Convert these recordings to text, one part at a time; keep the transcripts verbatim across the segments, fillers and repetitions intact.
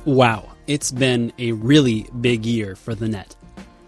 Wow, it's been a really big year for the net.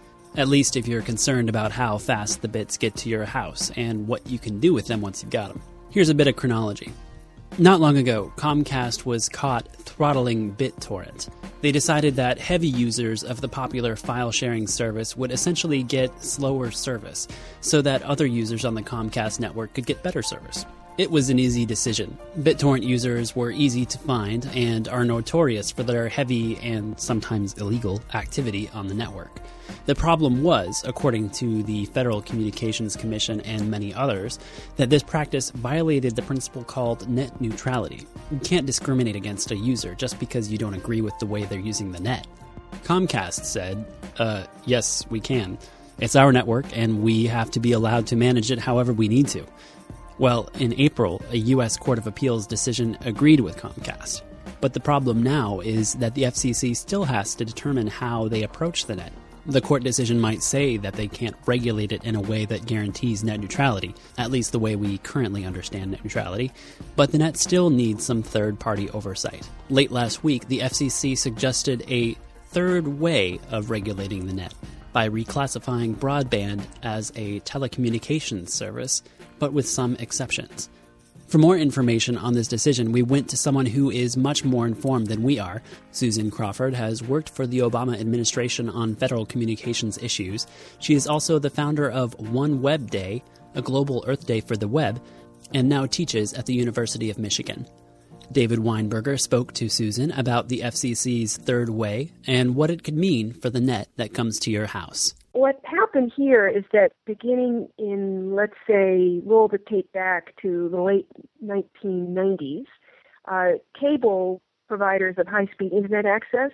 At least if you're concerned about how fast the bits get to your house and what you can do with them once you've got them. Here's a bit of chronology. Not long ago, Comcast was caught throttling BitTorrent. They decided that heavy users of the popular file-sharing service would essentially get slower service, so that other users on the Comcast network could get better service. It was an easy decision. BitTorrent users were easy to find and are notorious for their heavy and sometimes illegal activity on the network. The problem was, according to the Federal Communications Commission and many others, that this practice violated the principle called net neutrality. You can't discriminate against a user just because you don't agree with the way they're using the net. Comcast said, uh, yes, we can. It's our network, and we have to be allowed to manage it however we need to. Well, in April, a U S Court of Appeals decision agreed with Comcast. But the problem now is that the F C C still has to determine how they approach the net. The court decision might say that they can't regulate it in a way that guarantees net neutrality, at least the way we currently understand net neutrality, but the net still needs some third-party oversight. Late last week, the F C C suggested a third way of regulating the net by reclassifying broadband as a telecommunications service, but with some exceptions. For more information on this decision, we went to someone who is much more informed than we are. Susan Crawford has worked for the Obama administration on federal communications issues. She is also the founder of One Web Day, a global Earth Day for the web, and now teaches at the University of Michigan. David Weinberger spoke to Susan about the F C C's third way and what it could mean for the net that comes to your house. What happened here is that beginning in, let's say, roll the tape back to the late nineteen nineties, uh, cable providers of high-speed internet access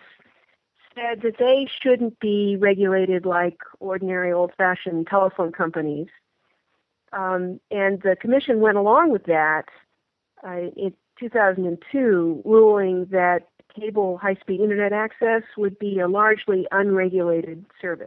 said that they shouldn't be regulated like ordinary old-fashioned telephone companies. Um, and the commission went along with that uh, in two thousand two, ruling that cable high-speed internet access would be a largely unregulated service.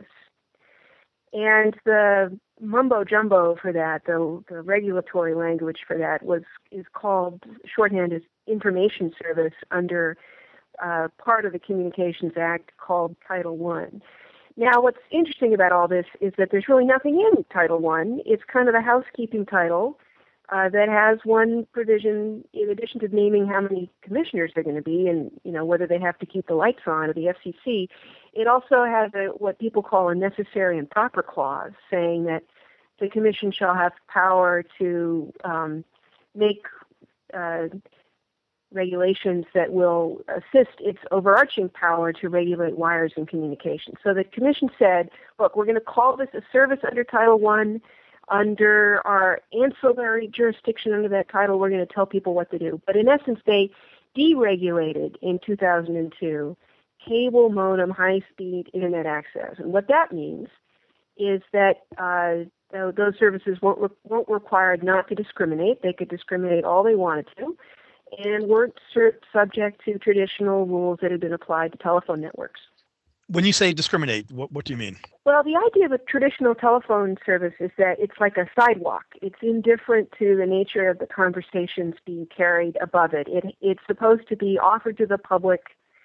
And the mumbo-jumbo for that, the, the regulatory language for that, was is called, shorthand as information service under uh, part of the Communications Act called Title One. Now, what's interesting about all this is that there's really nothing in Title One. It's kind of a housekeeping title uh, that has one provision, in addition to naming how many commissioners there are going to be and, you know, whether they have to keep the lights on, or the F C C. It also has a, what people call a necessary and proper clause, saying that the commission shall have power to um, make uh, regulations that will assist its overarching power to regulate wires and communications. So the commission said, look, we're going to call this a service under Title One. Under our ancillary jurisdiction under that title, we're going to tell people what to do. But in essence, they deregulated in two thousand two cable modem high-speed internet access. And what that means is that uh, those services won't, re- won't required not to discriminate. They could discriminate all they wanted to, and weren't sur- subject to traditional rules that had been applied to telephone networks. When you say discriminate, what, what do you mean? Well, the idea of a traditional telephone service is that it's like a sidewalk. It's indifferent to the nature of the conversations being carried above it. it it's supposed to be offered to the public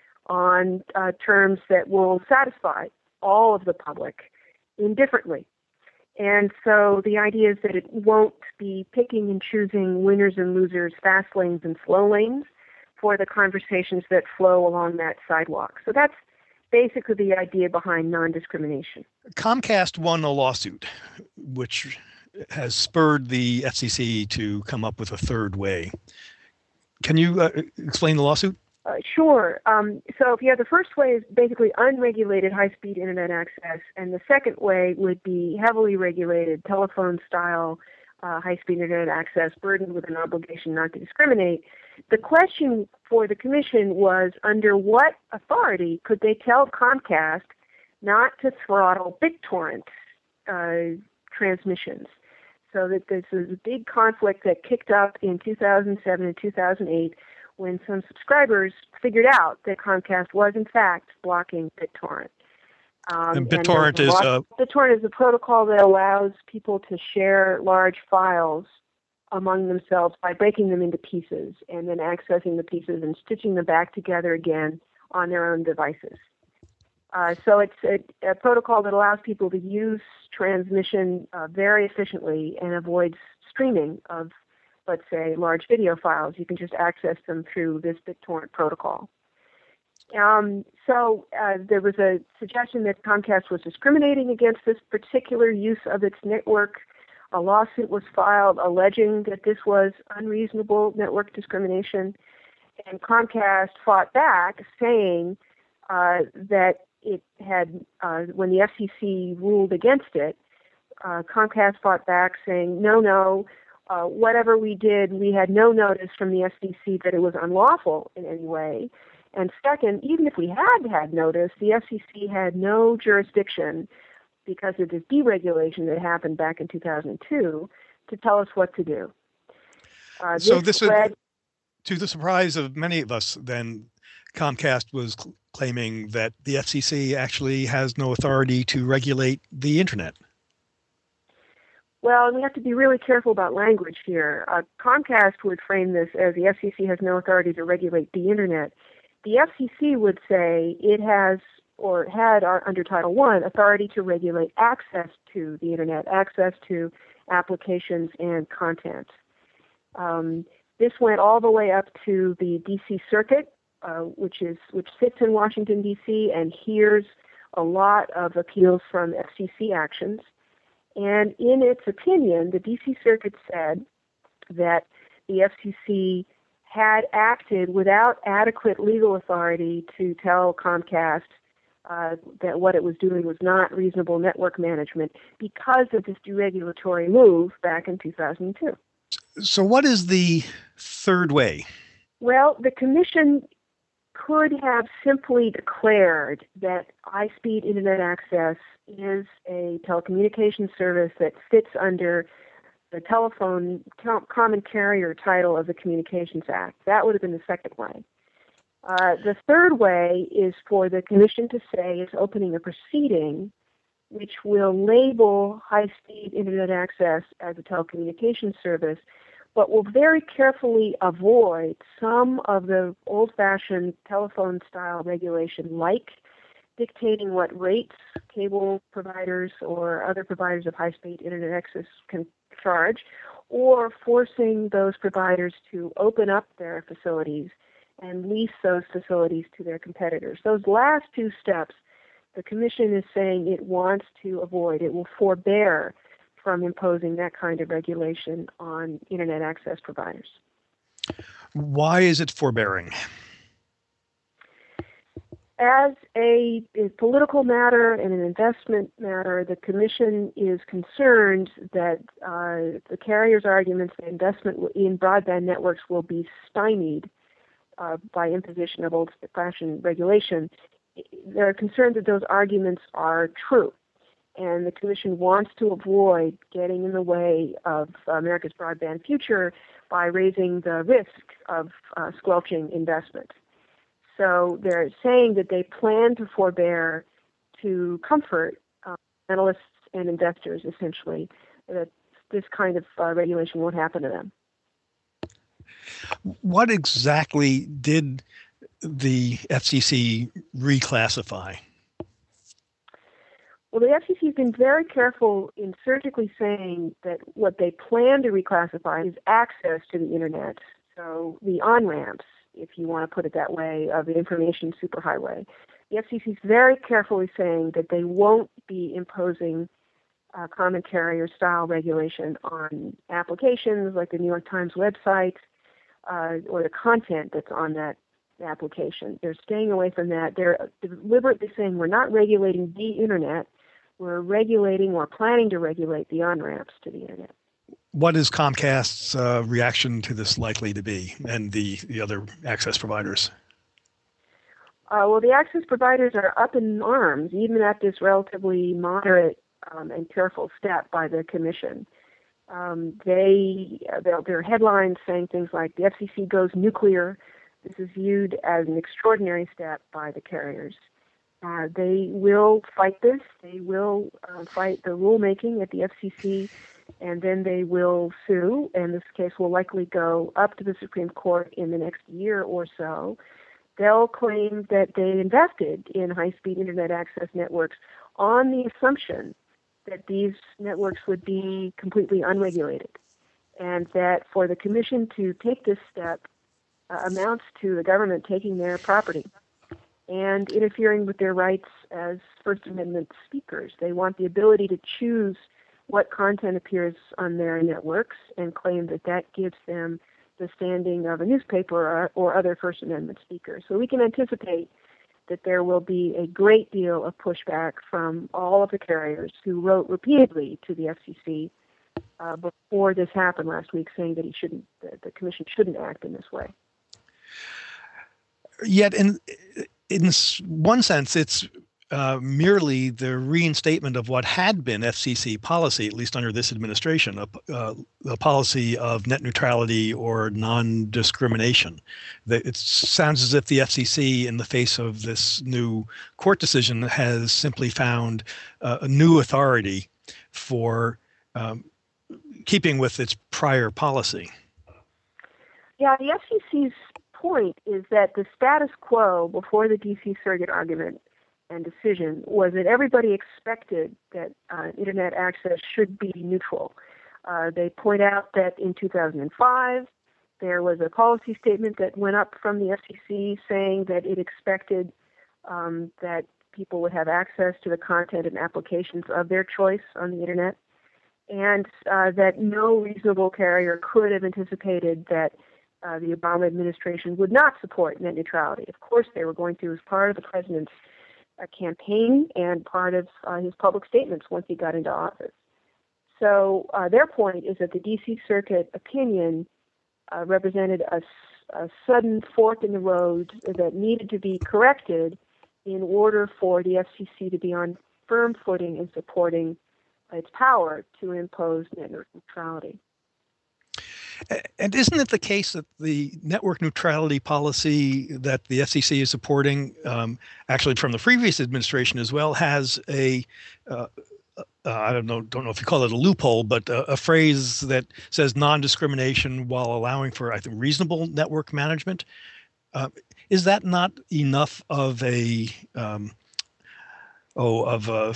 on uh, terms that will satisfy all of the public indifferently. And so the idea is that it won't be picking and choosing winners and losers, fast lanes and slow lanes for the conversations that flow along that sidewalk. So that's basically the idea behind non-discrimination. Comcast won a lawsuit, which has spurred the F C C to come up with a third way. Can you uh, explain the lawsuit? Uh, sure. Um, so if you have the first way is basically unregulated high-speed internet access, and the second way would be heavily regulated telephone-style uh, high-speed internet access burdened with an obligation not to discriminate. The question for the commission was, under what authority could they tell Comcast not to throttle BitTorrent uh, transmissions? So that this was a big conflict that kicked up in two thousand seven and two thousand eight when some subscribers figured out that Comcast was, in fact, blocking BitTorrent. Um, and BitTorrent and is uh, BitTorrent is a protocol that allows people to share large files among themselves by breaking them into pieces and then accessing the pieces and stitching them back together again on their own devices. Uh, so it's a, a protocol that allows people to use transmission uh, very efficiently and avoids streaming of, let's say, large video files. You can just access them through this BitTorrent protocol. Um, so uh, there was a suggestion that Comcast was discriminating against this particular use of its network. A lawsuit was filed alleging that this was unreasonable network discrimination, and Comcast fought back, saying uh, that it had, uh, when the F C C ruled against it, uh, Comcast fought back, saying, no, no, uh, whatever we did, we had no notice from the F C C that it was unlawful in any way. And second, even if we had had notice, the F C C had no jurisdiction because of this deregulation that happened back in two thousand two to tell us what to do. Uh, so this, this led, is, to the surprise of many of us, then Comcast was cl- claiming that the F C C actually has no authority to regulate the internet. Well, we have to be really careful about language here. Uh, Comcast would frame this as the F C C has no authority to regulate the internet. The F C C would say it has, or had uh, under Title one, authority to regulate access to the internet, access to applications and content. Um, this went all the way up to the D C Circuit, uh, which is which sits in Washington, D C, and hears a lot of appeals from F C C actions. And in its opinion, the D C Circuit said that the F C C had acted without adequate legal authority to tell Comcast uh, that what it was doing was not reasonable network management because of this deregulatory move back in two thousand two. So what is the third way? Well, the Commission could have simply declared that high-speed internet access is a telecommunications service that fits under the telephone common carrier title of the Communications Act. That would have been the second way. Uh, the third way is for the Commission to say it's opening a proceeding which will label high-speed internet access as a telecommunications service, but will very carefully avoid some of the old-fashioned telephone-style regulation, like dictating what rates cable providers or other providers of high-speed internet access can charge, or forcing those providers to open up their facilities and lease those facilities to their competitors. Those last two steps, the Commission is saying it wants to avoid. It will forbear from imposing that kind of regulation on internet access providers. Why is it forbearing? As a, a political matter and an investment matter, the Commission is concerned that uh, the carriers' arguments that investment in broadband networks will be stymied uh, by imposition of old-fashioned regulation. They're concerned that those arguments are true, and the Commission wants to avoid getting in the way of America's broadband future by raising the risk of uh, squelching investment. So they're saying that they plan to forbear to comfort uh, analysts and investors, essentially, that this kind of uh, regulation won't happen to them. What exactly did the F C C reclassify? Well, the F C C has been very careful in surgically saying that what they plan to reclassify is access to the internet, so the on-ramps, if you want to put it that way, of the information superhighway. The F C C is very carefully saying that they won't be imposing uh, common carrier style regulation on applications like the New York Times website uh, or the content that's on that application. They're staying away from that. They're deliberately saying we're not regulating the internet, we're regulating or planning to regulate the on-ramps to the internet. What is Comcast's uh, reaction to this likely to be, and the, the other access providers? Uh, well, the access providers are up in arms, even at this relatively moderate um, and careful step by the Commission. Um, they, their, their headlines saying things like, the F C C goes nuclear. This is viewed as an extraordinary step by the carriers. Uh, they will fight this. They will uh, fight the rulemaking at the F C C, and then they will sue, and this case will likely go up to the Supreme Court in the next year or so. they'll claim that they invested in high-speed internet access networks on the assumption that these networks would be completely unregulated, and that for the commission to take this step uh, amounts to the government taking their property and interfering with their rights as First Amendment speakers. They want the ability to choose what content appears on their networks and claim that that gives them the standing of a newspaper or, or other First Amendment speakers. So we can anticipate that there will be a great deal of pushback from all of the carriers who wrote repeatedly to the F C C uh, before this happened last week, saying that he shouldn't, the, the commission shouldn't act in this way. Yet, in in one sense, it's uh, merely the reinstatement of what had been F C C policy, at least under this administration, a, uh, a policy of net neutrality or non-discrimination. It sounds as if the F C C, in the face of this new court decision, has simply found uh, a new authority for um, keeping with its prior policy. Yeah, the F C C's point is that the status quo before the D C Circuit argument and decision was that everybody expected that uh, internet access should be neutral. Uh, they point out that in two thousand five, there was a policy statement that went up from the F C C saying that it expected um, that people would have access to the content and applications of their choice on the internet, and uh, that no reasonable carrier could have anticipated that Uh, the Obama administration would not support net neutrality. Of course, they were going to as part of the president's uh, campaign and part of uh, his public statements once he got into office. So uh, their point is that the D C Circuit opinion uh, represented a, a sudden fork in the road that needed to be corrected in order for the F C C to be on firm footing in supporting its power to impose net neutrality. And isn't it the case that the network neutrality policy that the F C C is supporting, um, actually from the previous administration as well, has a, uh, uh, I don't know, don't know if you call it a loophole, but a, a phrase that says non-discrimination while allowing for, I think, reasonable network management? Uh, is that not enough of a, um, oh, of a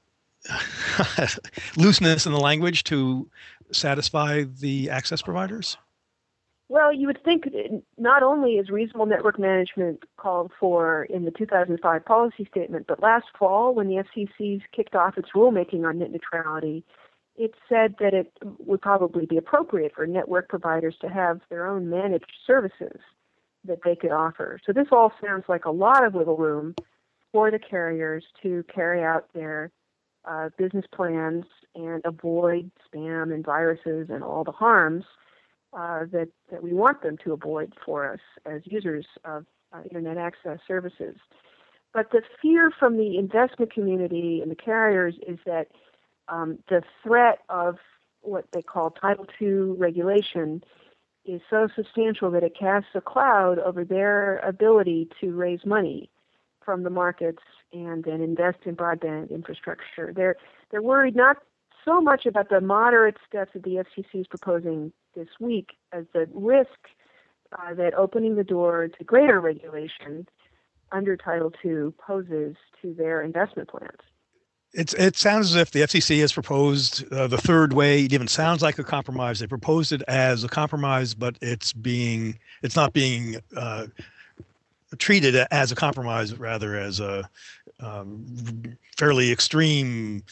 looseness in the language to satisfy the access providers? Well, you would think not only is reasonable network management called for in the two thousand five policy statement, but last fall when the F C C kicked off its rulemaking on net neutrality, it said that it would probably be appropriate for network providers to have their own managed services that they could offer. So this all sounds like a lot of wiggle room for the carriers to carry out their uh, business plans and avoid spam and viruses and all the harms uh, that, that we want them to avoid for us as users of uh, internet access services. But the fear from the investment community and the carriers is that um, the threat of what they call Title two regulation is so substantial that it casts a cloud over their ability to raise money from the markets and then invest in broadband infrastructure. They're they're worried not so much about the moderate steps that the F C C is proposing this week as the risk uh, that opening the door to greater regulation under Title two poses to their investment plans. It's, it sounds as if the F C C has proposed uh, the third way. It even sounds like a compromise. They proposed it as a compromise, but it's being it's not being uh, treated as a compromise, rather as a um, fairly extreme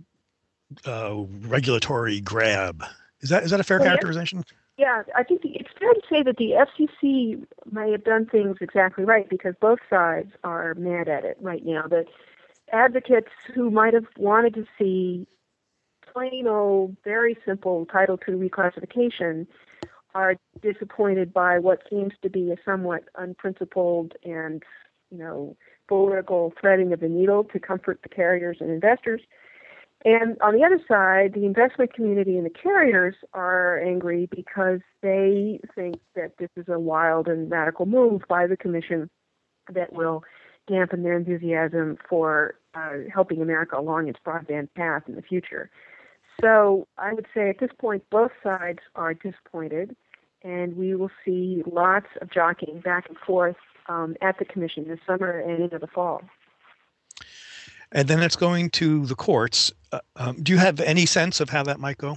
uh, regulatory grab. Is that is that a fair well, characterization? Yeah, I think the, it's fair to say that the F C C may have done things exactly right because both sides are mad at it right now. The advocates who might have wanted to see plain old, very simple Title two reclassification are disappointed by what seems to be a somewhat unprincipled and, you know, political threading of the needle to comfort the carriers and investors. And on the other side, the investment community and the carriers are angry because they think that this is a wild and radical move by the commission that will dampen their enthusiasm for uh, helping America along its broadband path in the future. So I would say at this point, both sides are disappointed, and we will see lots of jockeying back and forth um, at the commission this summer and into the fall. And then it's going to the courts. Uh, um, do you have any sense of how that might go?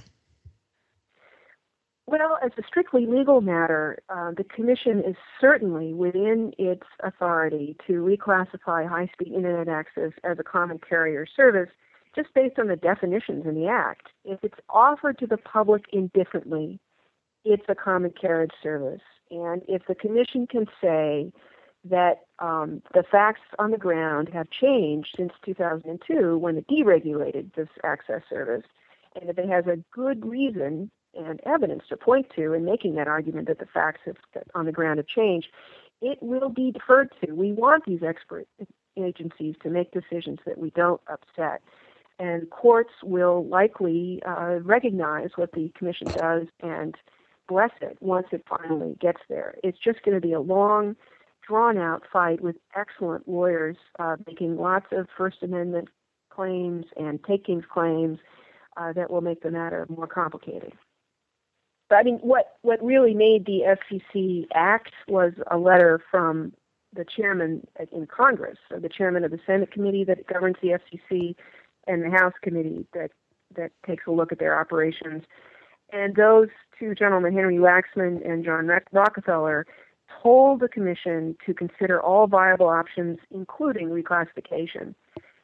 Well, as a strictly legal matter, uh, the Commission is certainly within its authority to reclassify high-speed Internet access as a common carrier service just based on the definitions in the Act. If it's offered to the public indifferently, it's a common carriage service. And if the Commission can say that um, the facts on the ground have changed since two thousand two when it deregulated this access service, and if it has a good reason and evidence to point to in making that argument that the facts have, on the ground have changed, it will be deferred to. We want these expert agencies to make decisions that we don't upset. And courts will likely uh, recognize what the Commission does and bless it once it finally gets there. It's just going to be a long, drawn-out fight with excellent lawyers uh, making lots of First Amendment claims and takings claims uh, that will make the matter more complicated. But I mean, what, what really made the F C C act was a letter from the chairman in Congress, or the chairman of the Senate committee that governs the F C C, and the House committee that, that takes a look at their operations. And those two gentlemen, Henry Waxman and John Rockefeller, told the Commission to consider all viable options, including reclassification.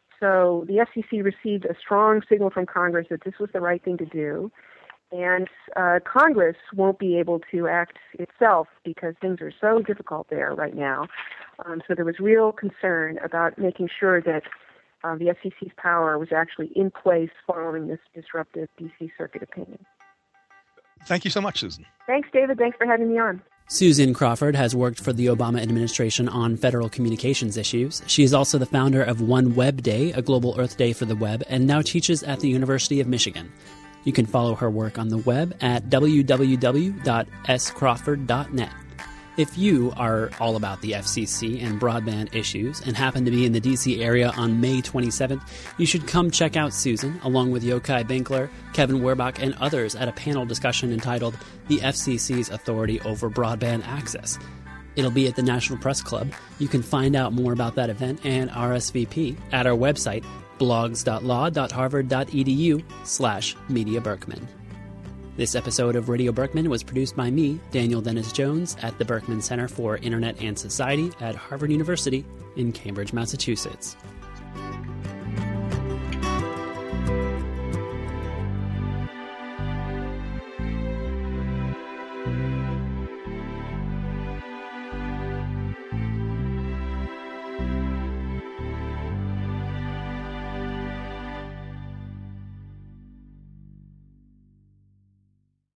So the F C C received a strong signal from Congress that this was the right thing to do. And uh, Congress won't be able to act itself because things are so difficult there right now. Um, so there was real concern about making sure that uh, the F C C's power was actually in place following this disruptive D C Circuit opinion. Thank you so much, Susan. Thanks, David. Thanks for having me on. Susan Crawford has worked for the Obama administration on federal communications issues. She is also the founder of One Web Day, a global Earth Day for the web, and now teaches at the University of Michigan. You can follow her work on the web at w w w dot s crawford dot net. If you are all about the F C C and broadband issues and happen to be in the D C area on May twenty-seventh, you should come check out Susan, along with Yochai Benkler, Kevin Werbach, and others at a panel discussion entitled The F C C's Authority Over Broadband Access. It'll be at the National Press Club. You can find out more about that event and R S V P at our website, blogs dot law dot harvard dot e d u slash media berkman. This episode of Radio Berkman was produced by me, Daniel Dennis Jones, at the Berkman Center for Internet and Society at Harvard University in Cambridge, Massachusetts.